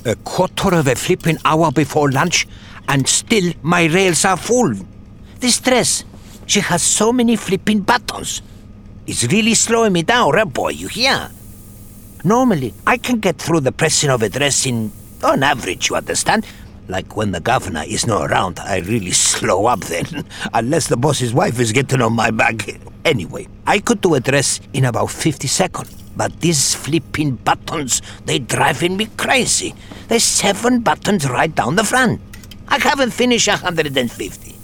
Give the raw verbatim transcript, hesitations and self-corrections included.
A quarter of a flipping hour before lunch, and still my rails are full. This dress, she has so many flipping buttons. It's really slowing me down, eh, boy, you hear? Normally, I can get through the pressing of a dress in, on average, you understand? Like when the governor is not around, I really slow up then. Unless the boss's wife is getting on my back. Anyway, I could do a dress in about fifty seconds. But these flipping buttons, they driving me crazy. There's seven buttons right down the front. I haven't finished one hundred fifty.